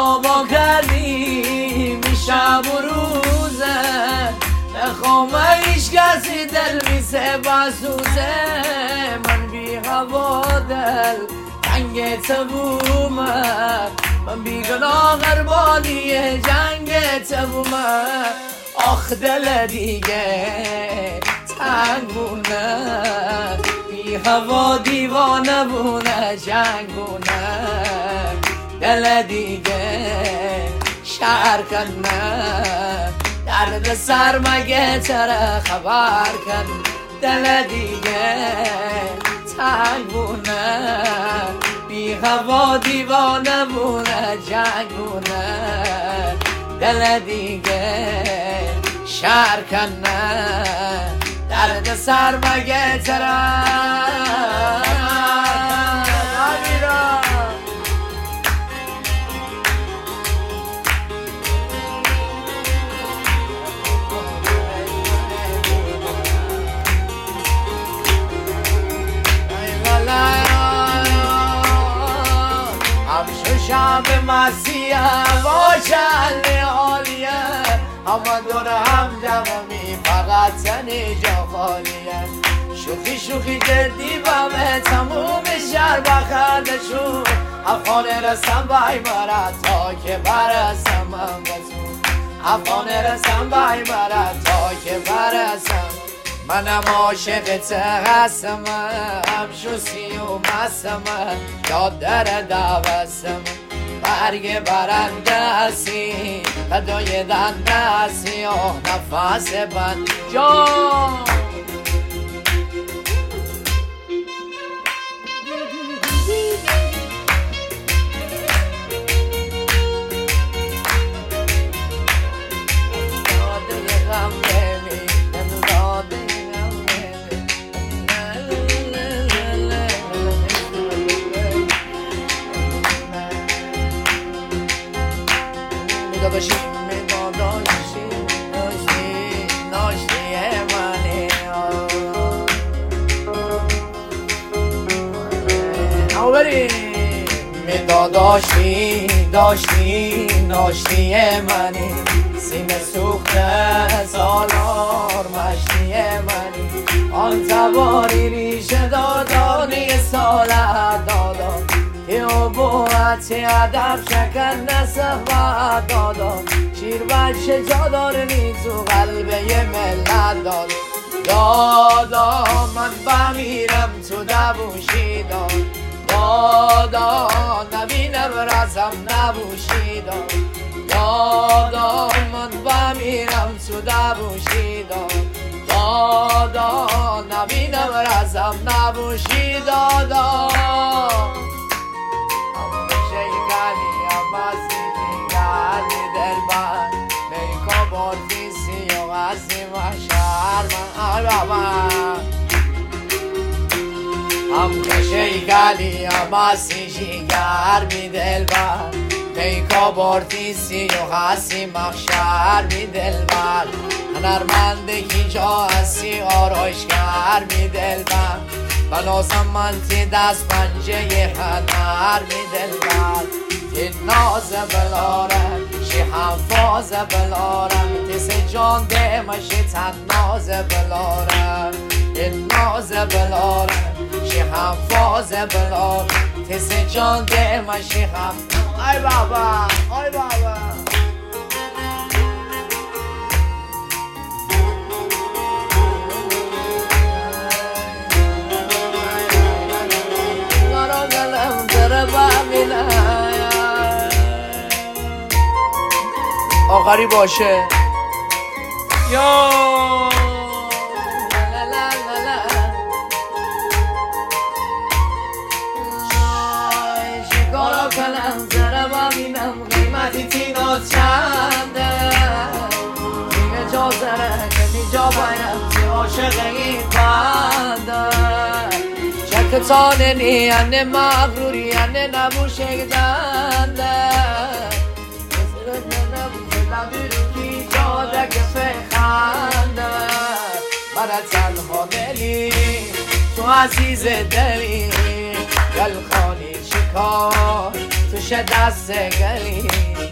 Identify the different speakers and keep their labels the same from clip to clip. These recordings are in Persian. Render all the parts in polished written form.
Speaker 1: با کردیم شب و روزه نخوامه هیچ کسی دل میسه بسوزه من بی هوا دل تنگ تبومه من بی گناه قربانی جنگ تبومه آخ دل دیگه تنگونه بی هوا دیوانه بونه جنگونه دل دیگه شعر کنه درد سر مگه تره خبر کن دل دیگه تنگونه بی هوا دیوانه بونه جنگونه دل دیگه شعر کنه درد سر مگه تره شب مسیح و چل عالیه همه دور هم جمعی فقط تنی جا خالیه شوخی شوخی جدی بمه تموم شهر بخردشون افغانه رسم بای مرد تا که برسم من بزون افغانه رسم بای مرد تا که برسم منم عاشقت هستم همشوسی و مستم یاد در دوستم برگ برنده هستی فدای دنده هستی آه نفس بند جان داشتی ناشتی منی سینه سوخته سالار مشتی منی آن تباری ریشه دادانی سالت دادان که عبوعتی ادب شکن نصفت دادان شیر بچه جا داره نی تو قلبه یه ملت دادا من بمیرم تو دبوشی دادا نبینم رزم نبوشیدم دادا من بمیرم تو دبوشیدم دادا نبینم رزم نبوشیدادا شیگانی عباسی گردی دل بر میکا بردی سی و غزی و شهر من بابا هم کشه گلی عباسی شیگر می دل بر میکا بردی سی و غزی مخشر می دل بر هنرمنده کی جا هستی آرایشگر می دل بر بنازم من تی دست پنجه هنر می دل بر تی ناز بلارم شی حفاظ بلارم تی سجان دمشی تن ناز بلارم تی ناز بلارم شی حفاظ بلارم تی سجان دمشی حفاظ ای بابا ای بابا آخری باشه یا شکارا کنم زره ببینم قیمتی تینا چنده این جا زره که اینجا باید که عاشق این بنده شکتانه نی انه مغروری انه نبوشه دنده نبیرکی جاده که فخنده من تنها دلی تو عزیز دلی گل خانی شکار توش دست گلی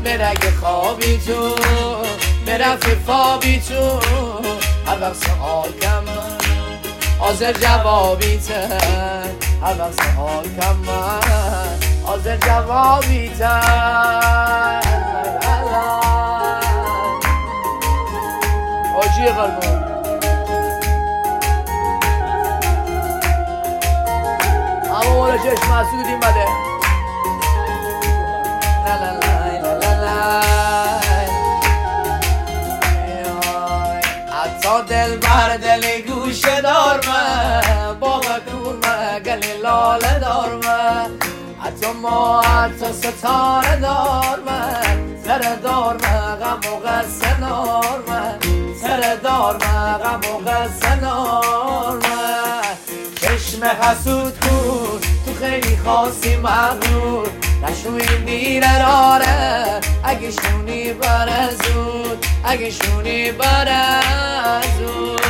Speaker 1: مرگ خوابی تو مرفی خوابی تو هر وقت سوال کم آزر جوابی تن هر وقت سوال کم آزر جوابی تن آجی قلبم اما مولا چشم مسعود این بده حتی دل بر دل گوشه دارمه با مکرمه گلی لاله دارمه حتی ما حتی ستاره دارمه سر دارمه غم و غصه نارمه سر دارمه غم و غصه نارمه چشم حسود کن تو خیلی خاصی مغرور نشوی میره راره اگه شونی بره زود اگه شونی بره زود